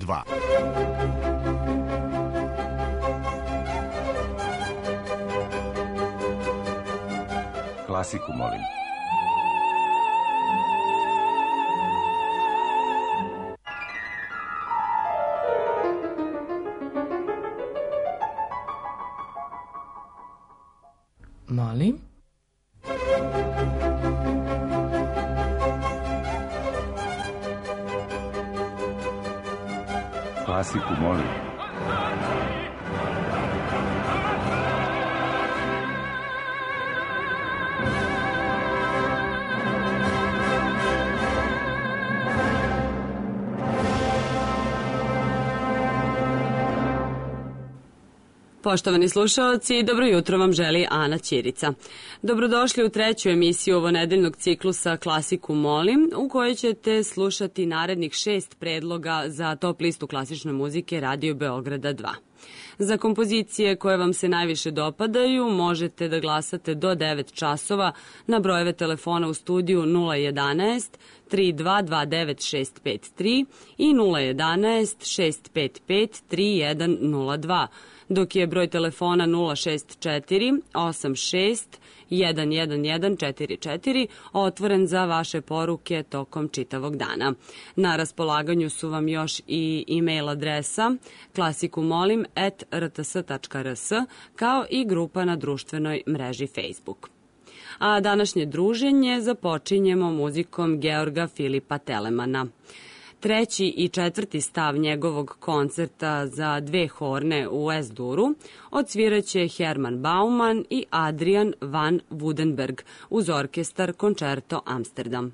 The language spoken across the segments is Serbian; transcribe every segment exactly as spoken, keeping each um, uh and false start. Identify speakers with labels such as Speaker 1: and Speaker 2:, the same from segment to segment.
Speaker 1: dva.
Speaker 2: Klasiku, molim.
Speaker 3: Molim?
Speaker 2: Klasiku, molim.
Speaker 4: Poštovani slušaoci, dobro jutro vam želi Ana Ćirica. Dobrodošli u treću emisiju ovonedeljnog ciklusa Klasiku molim, u kojoj ćete slušati narednih šest predloga za top listu klasične muzike Radio Beograda dva. Za kompozicije koje vam se najviše dopadaju možete da glasate do devet časova na brojeve telefona u studiju nula jedanaest tri dva dva devet šest pet tri i nula jedanaest šest pet pet tri jedan nula dva, dok je broj telefona nula šest četiri osam šest jedan jedan jedan četiri četiri otvoren za vaše poruke tokom čitavog dana. Na raspolaganju su vam još i e-mail adresa klasikumolim at r t s tačka r s kao i grupa na društvenoj mreži Facebook. A današnje druženje započinjemo muzikom Georga Filipa Telemana. Treći i četvrti stav njegovog koncerta za dve horne u Es-Duru odsviraće Herman Bauman i Adrian van Woudenberg uz orkestar Concerto Amsterdam.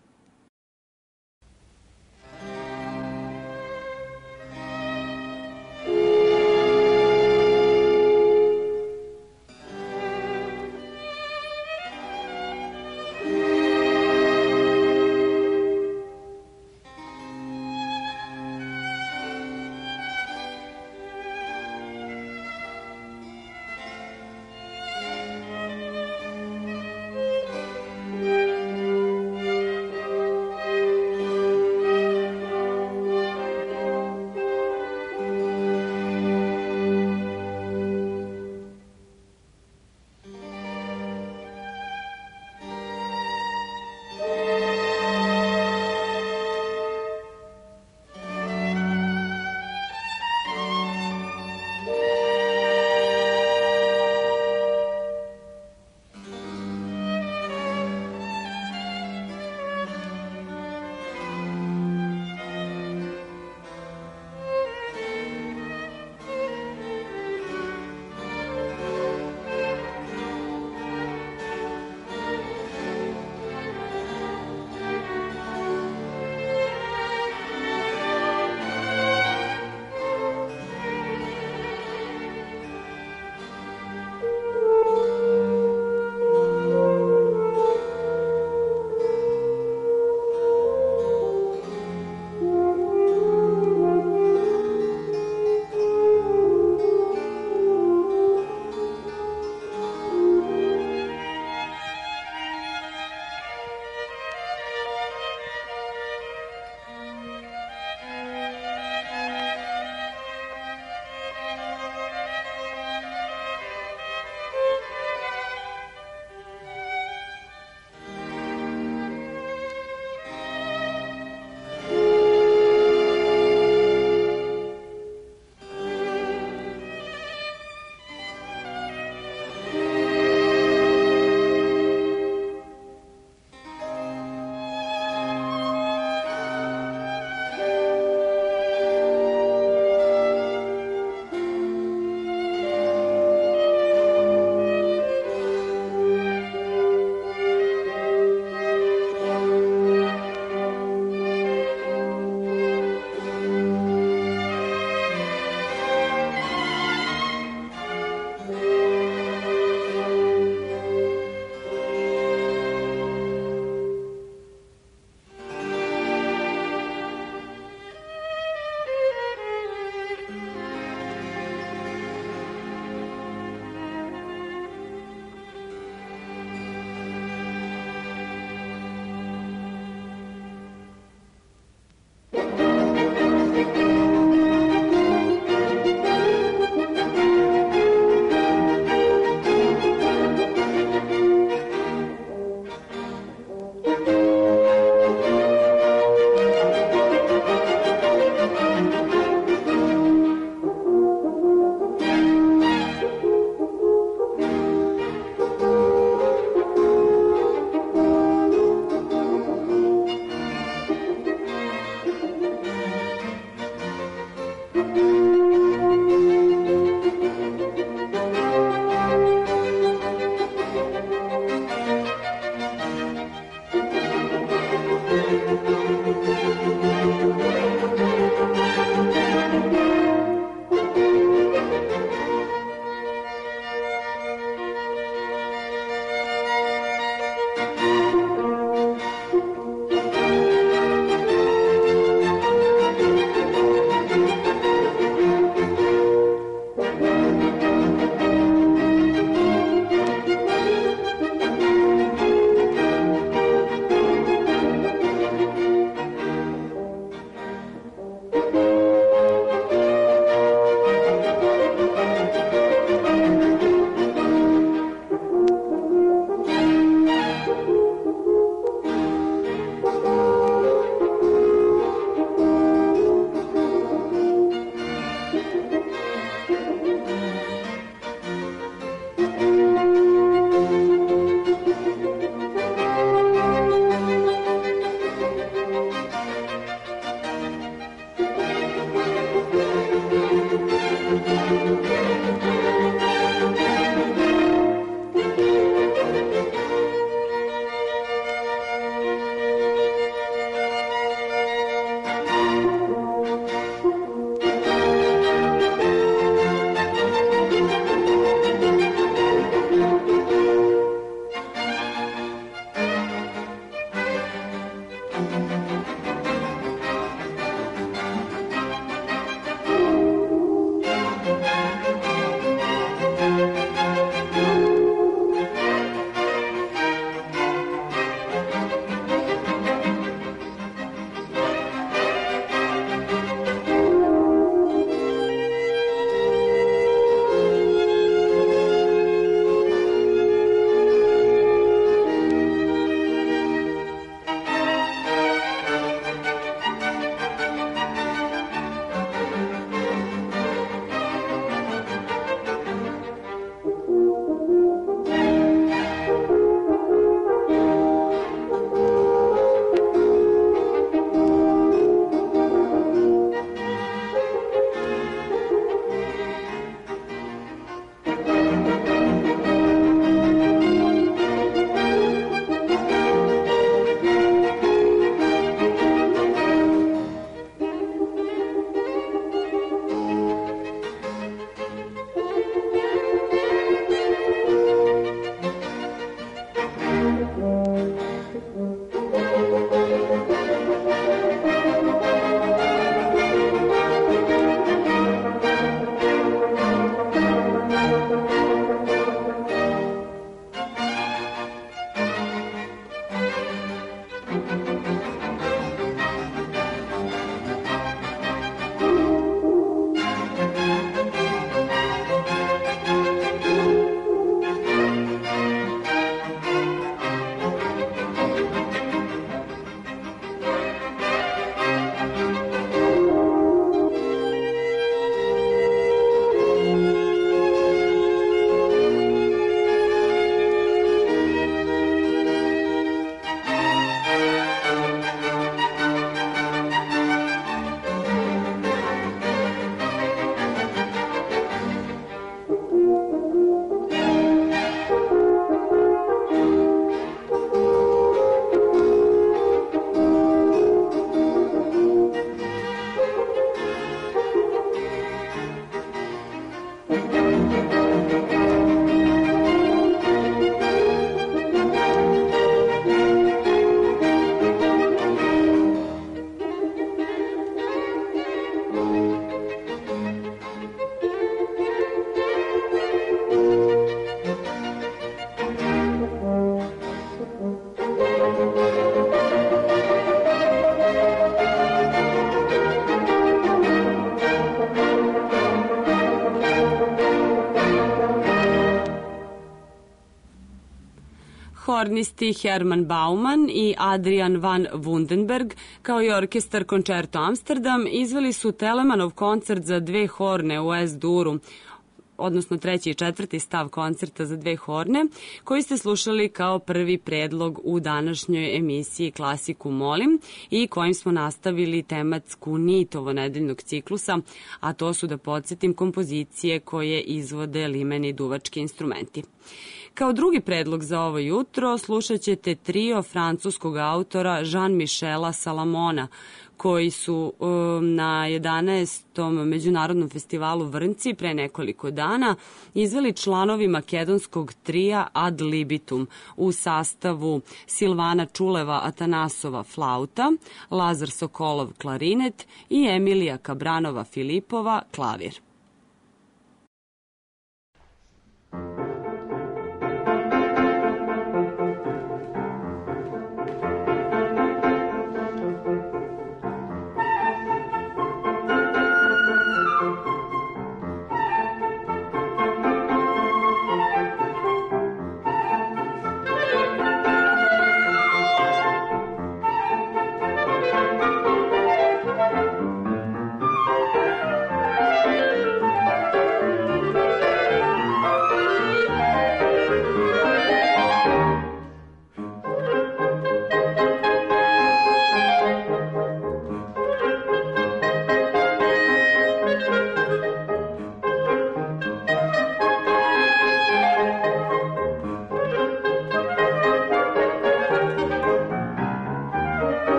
Speaker 4: hornisti Herman Bauman i Adrian van Wundenberg, kao i orkestar Concerto Amsterdam, izveli su Telemanov koncert za dve horne u Es-Duru, odnosno treći i četvrti stav koncerta za dve horne, koji ste slušali kao prvi predlog u današnjoj emisiji Klasiku molim i kojim smo nastavili tematsku nit ovonedeljnog ciklusa, a to su, da podsjetim, kompozicije koje izvode limeni duvački instrumenti. Kao drugi predlog za ovo jutro slušat ćete trio francuskog autora Jean-Michela Salamona, koji su um, na jedanaestom Međunarodnom festivalu Vrnci pre nekoliko dana izveli članovi makedonskog trija Ad Libitum u sastavu Silvana Čuleva Atanasova flauta, Lazar Sokolov klarinet i Emilija Kabranova Filipova klavir.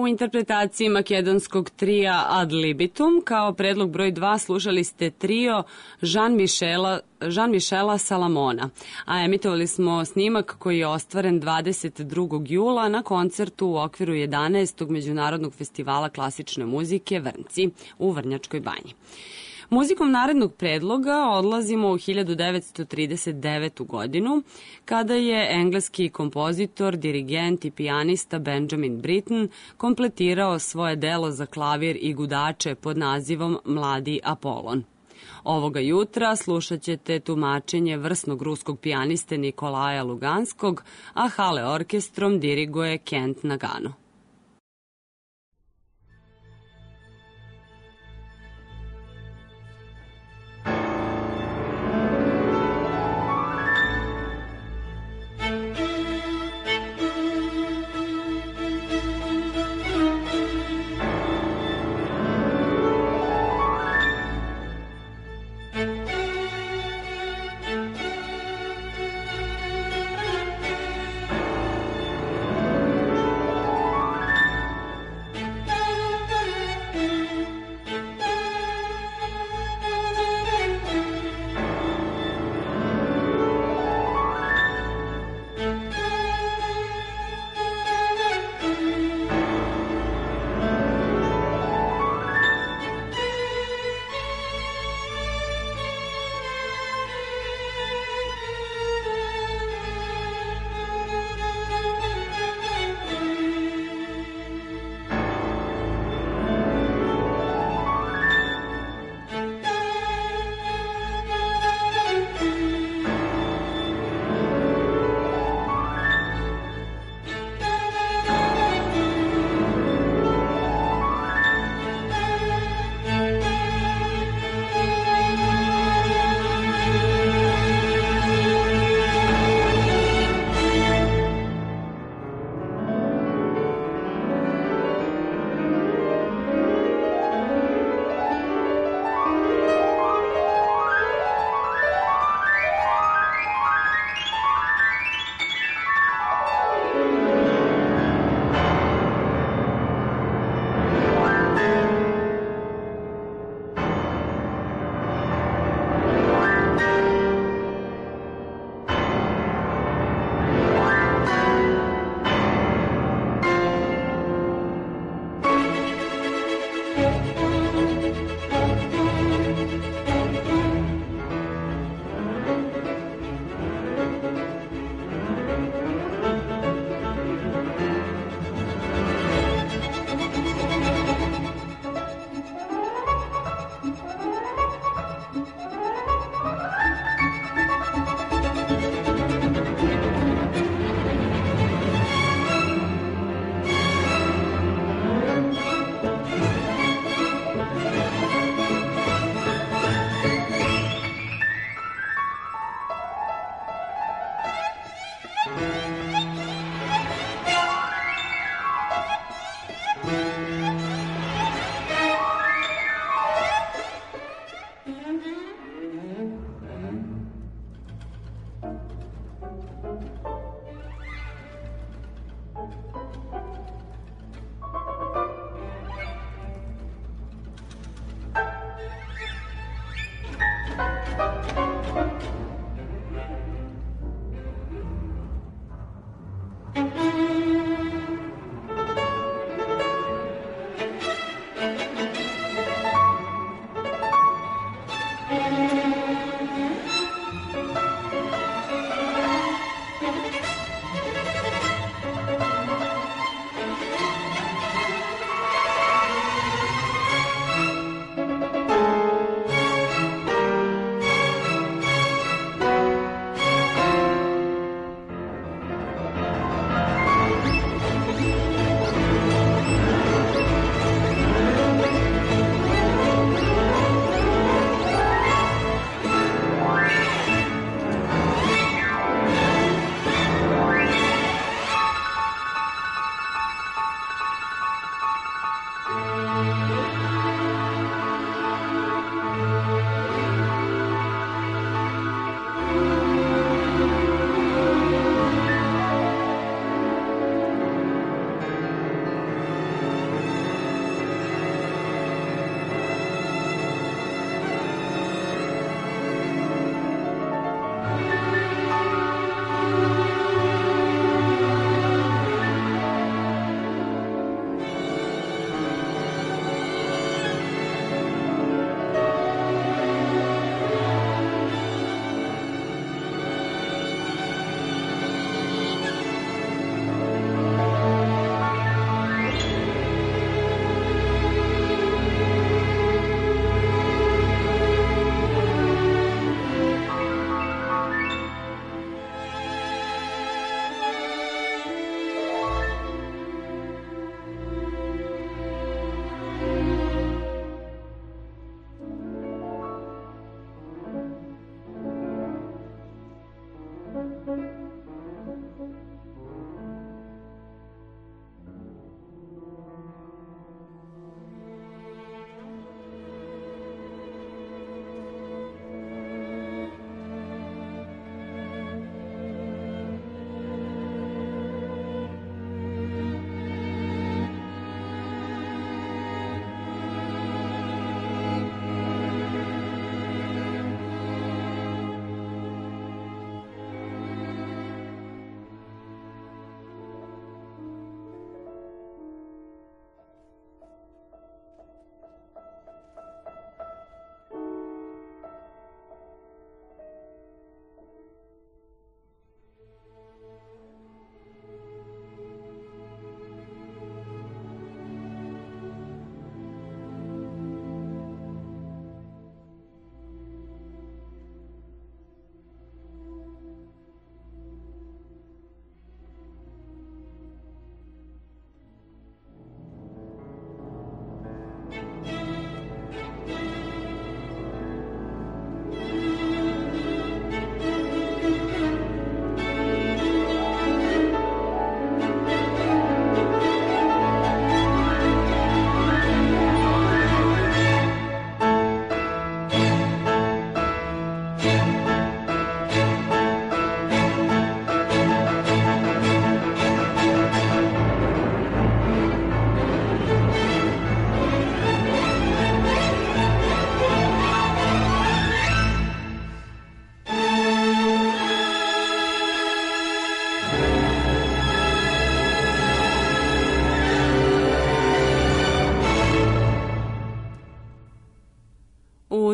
Speaker 4: U interpretaciji makedonskog trija Ad libitum kao predlog broj dva slušali ste trio Jean-Michela Jean-Michela Salamona, a emitovali smo snimak koji je ostvaren dvadeset drugog jula na koncertu u okviru jedanaestog Međunarodnog festivala klasične muzike Vrnci u Vrnjačkoj banji. Muzikom narednog predloga odlazimo u hiljadu devetsto trideset devetu. godinu, kada je engleski kompozitor, dirigent i pijanista Benjamin Britten kompletirao svoje delo za klavir i gudače pod nazivom Mladi Apolon. Ovoga jutra slušat ćete tumačenje vrsnog ruskog pijaniste Nikolaja Luganskog, a Hale orkestrom diriguje Kent Nagano.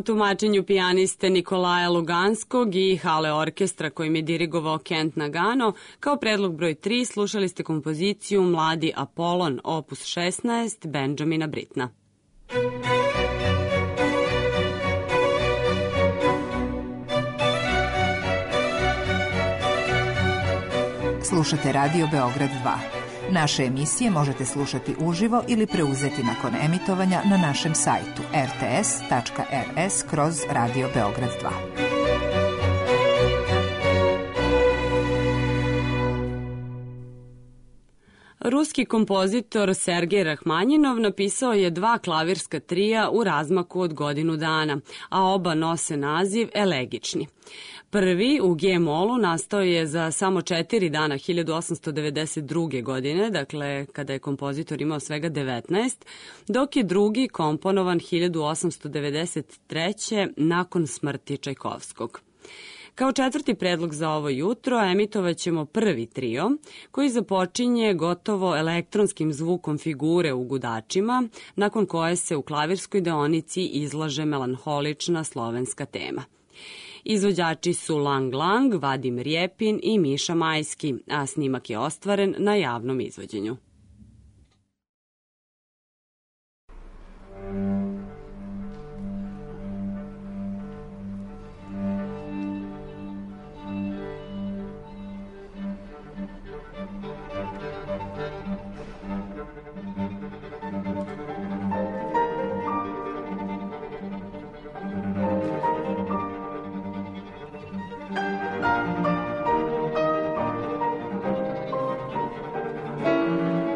Speaker 4: tumačenju pijaniste Nikolaja Luganskog i Hale orkestra kojim je dirigovao Kent Nagano, kao predlog broj tri slušali ste kompoziciju Mladi Apolon, opus šesnaest, Benjamina Brittena.
Speaker 1: Slušate Radio Beograd dva. Naše emisije možete slušati uživo ili preuzeti nakon emitovanja na našem sajtu er te es tačka er es kroz Radio Beograd dva.
Speaker 4: Ruski kompozitor Sergej Rahmanjinov napisao je dva klavirska trija u razmaku od godinu dana, a oba nose naziv Elegični. Prvi u G-molu nastao je za samo četiri dana hiljadu osamsto devedeset druge. godine, dakle kada je kompozitor imao svega devetnaest, dok je drugi komponovan hiljadu osamsto devedeset treće. nakon smrti Čajkovskog. Kao četvrti predlog za ovo jutro emitovat ćemo prvi trio, koji započinje gotovo elektronskim zvukom figure u gudačima, nakon koje se u klavirskoj deonici izlaže melanholična slovenska tema. Izvođači su Lang Lang, Vadim Rjepin i Miša Majski, a snimak je ostvaren na javnom izvođenju.
Speaker 2: Thank you.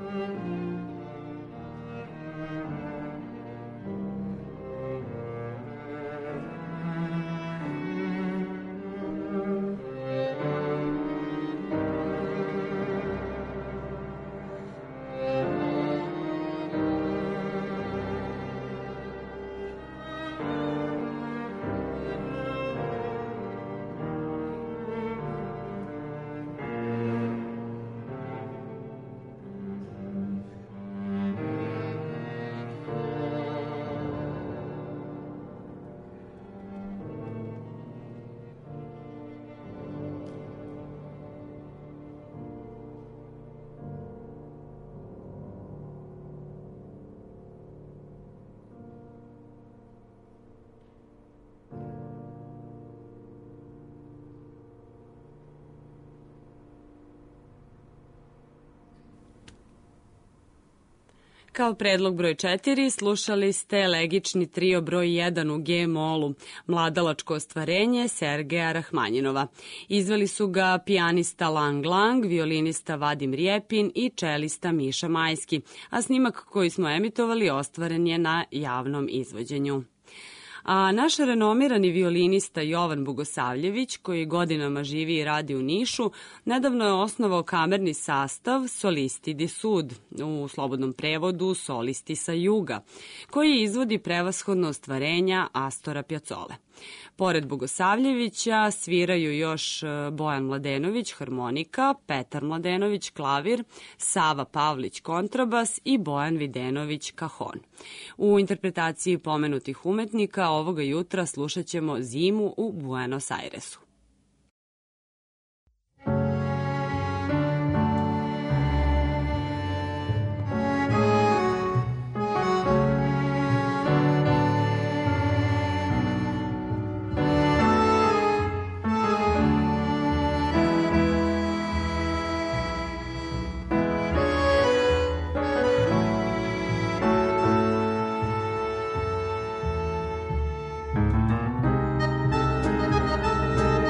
Speaker 4: Kao predlog broj četiri slušali ste elegični trio broj jedan u G-molu, Mladalačko ostvarenje Sergeja Rahmanjinova. Izveli su ga pijanista Lang Lang, violinista Vadim Rjepin i čelista Miša Majski, a snimak koji smo emitovali ostvaren je na javnom izvođenju. A naš renomirani violinista Jovan Bogosavljević, koji godinama živi i radi u Nišu, nedavno je osnovao kamerni sastav Solisti di Sud, u slobodnom prevodu Solisti sa juga, koji izvodi prevashodno ostvarenja Astora Pjacole. Pored Bogosavljevića sviraju još Bojan Mladenović harmonika, Petar Mladenović klavir, Sava Pavlić kontrabas i Bojan Videnović kahon. U interpretaciji pomenutih umetnika ovoga jutra slušat ćemo Zimu u Buenos Airesu.
Speaker 2: Thank you.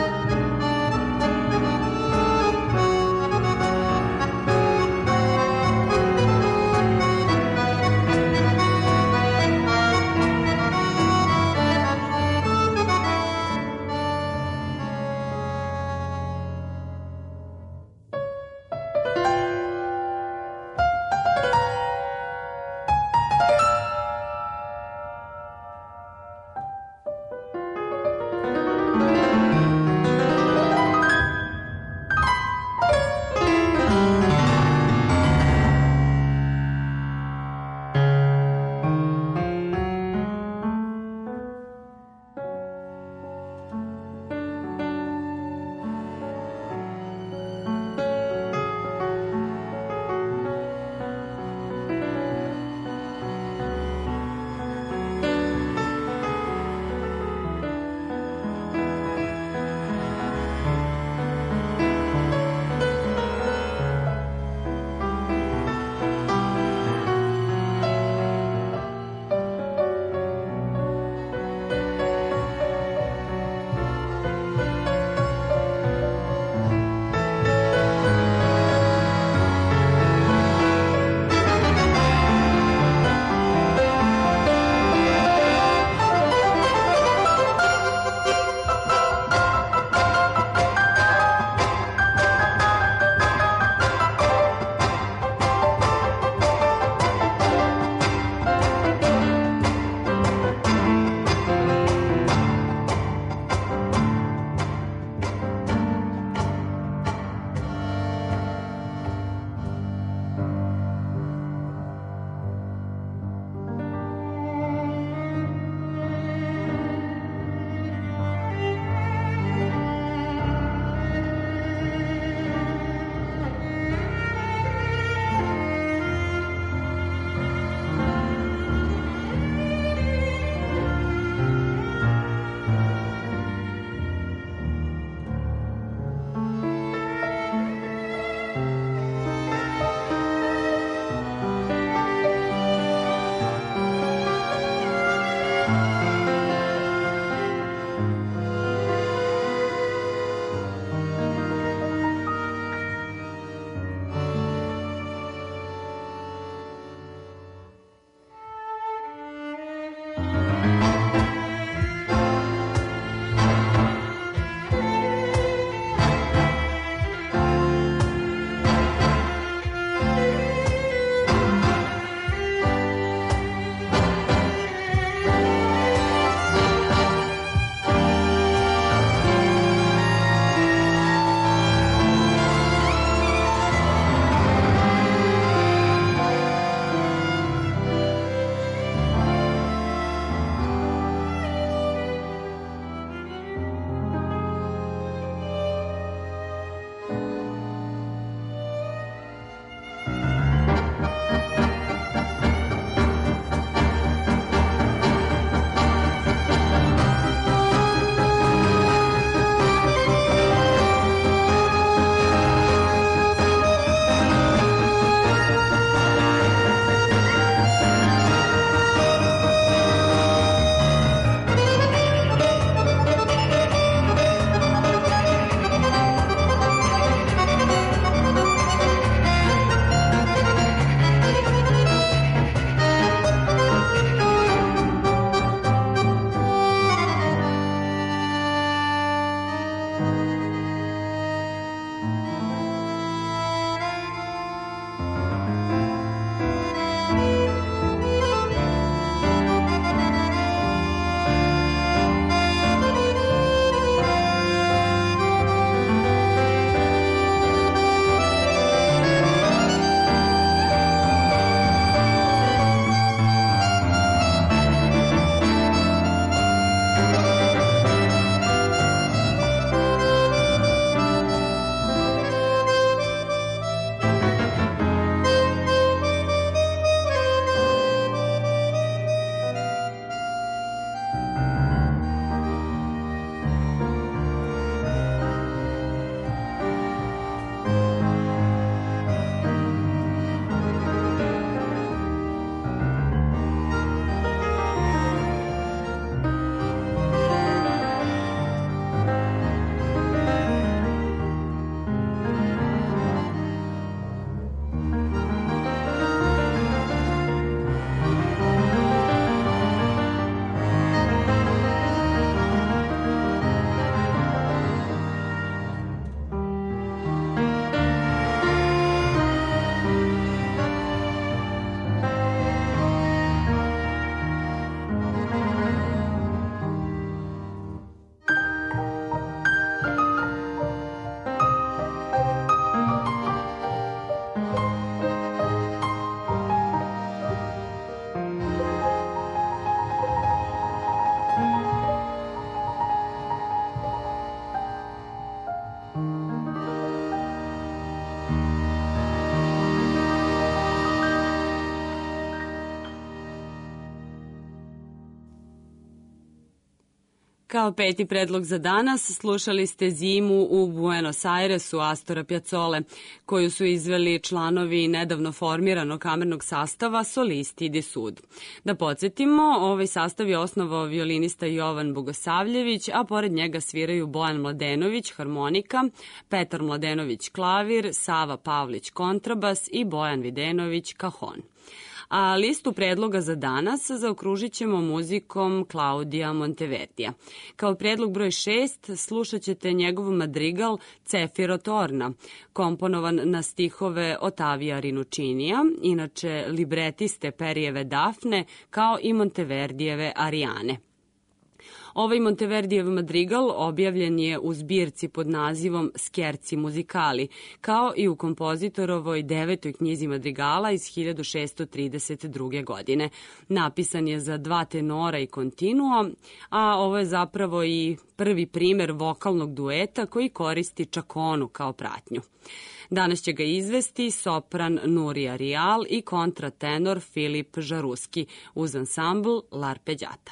Speaker 4: Kao peti predlog za danas slušali ste Zimu u Buenos Airesu Astora Piazzole, koju su izveli članovi nedavno formiranog kamernog sastava Solisti di Sud. Da podsjetimo, ovaj sastav je osnovao violinista Jovan Bogosavljević, a pored njega sviraju Bojan Mladenović harmonika, Petar Mladenović klavir, Sava Pavlić kontrabas i Bojan Videnović kahon. A listu predloga za danas zaokružit ćemo muzikom Claudia Monteverdija. Kao predlog broj šest slušat ćete njegov madrigal Cefiro Torna, komponovan na stihove Otavija Rinuccinija, inače libretiste Perijeve Dafne, kao i Monteverdijeve Arijane. Ovaj Monteverdijev madrigal objavljen je u zbirci pod nazivom Scherzi muzikali, kao i u kompozitorovoj devetoj knjizi madrigala iz hiljadu šeststo trideset druge. godine. Napisan je za dva tenora i kontinuo, a ovo je zapravo i prvi primer vokalnog dueta koji koristi čakonu kao pratnju. Danas će ga izvesti sopran Nurija Rijal i kontratenor Filip Žaruski uz ansambl L'Arpeggiata.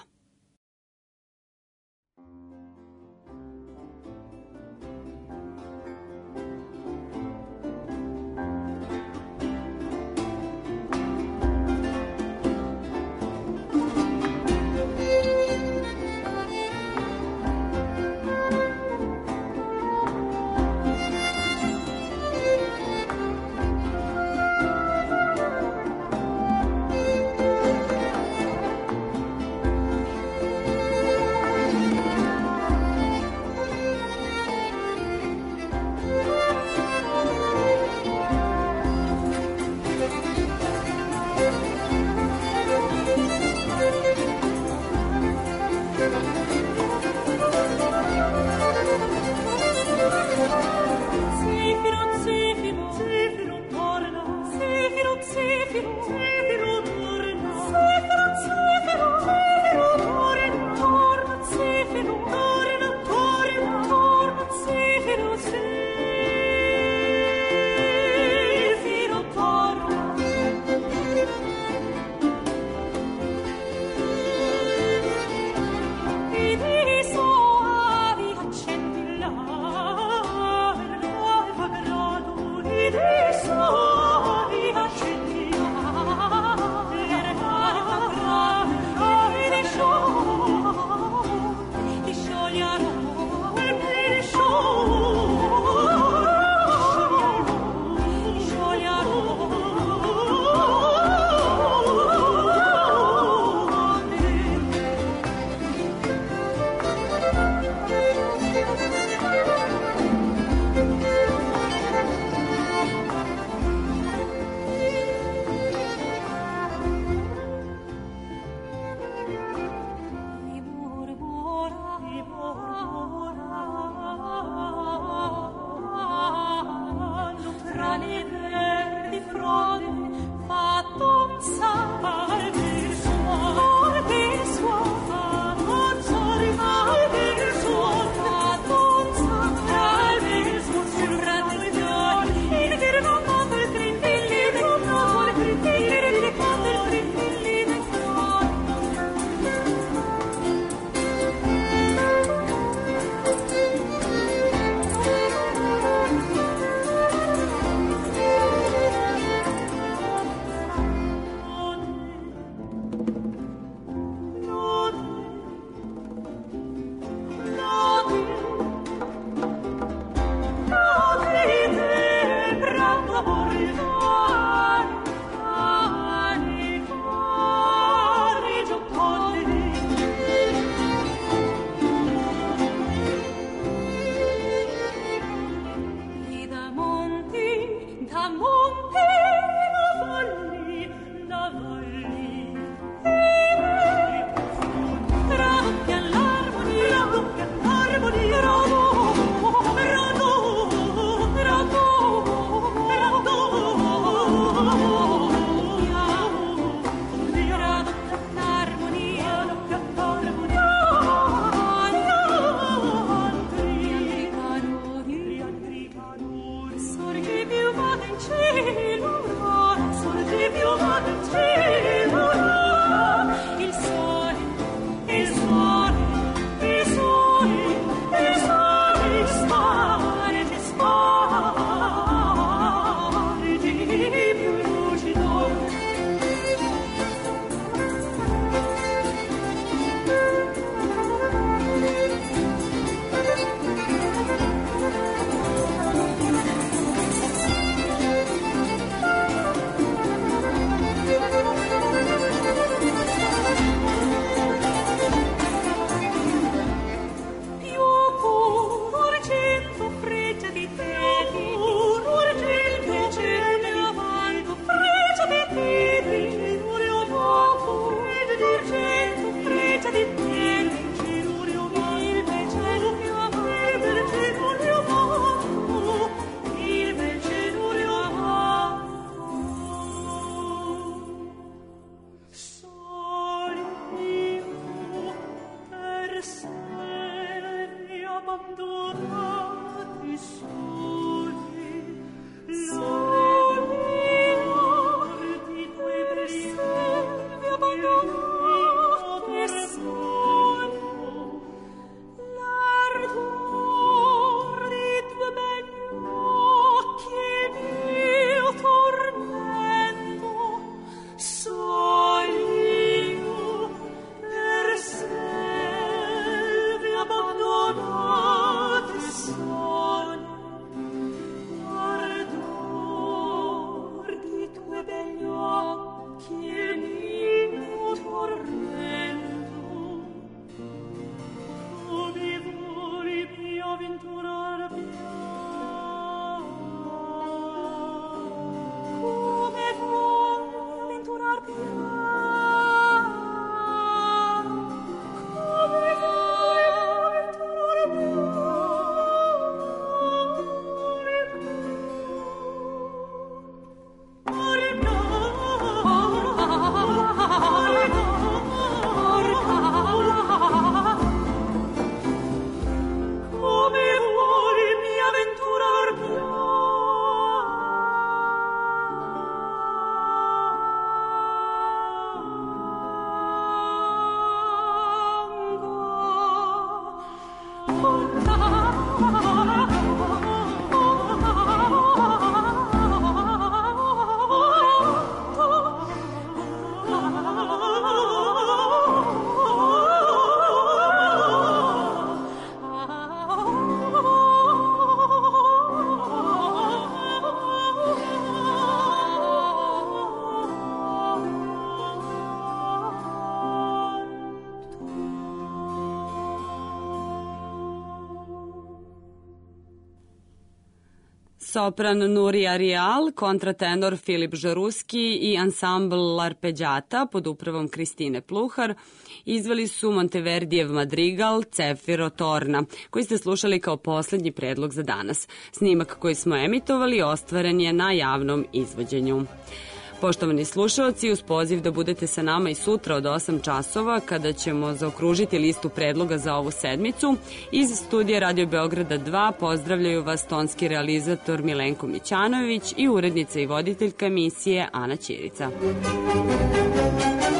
Speaker 4: sopran Nuri Arial, kontratenor Filip Žaruski i ansambl Arpeđata pod upravom Kristine Pluhar izveli su Monteverdijev madrigal Cefiro Torna, koji ste slušali kao poslednji predlog za danas. Snimak koji smo emitovali ostvaren je na javnom izvođenju. Poštovani slušaoci, uz poziv da budete sa nama i sutra od osam časova kada ćemo zaokružiti listu predloga za ovu sedmicu, iz studija Radio Beograda dva pozdravljaju vas tonski realizator Milenko Mićanović i urednica i voditeljka emisije Ana Ćirica.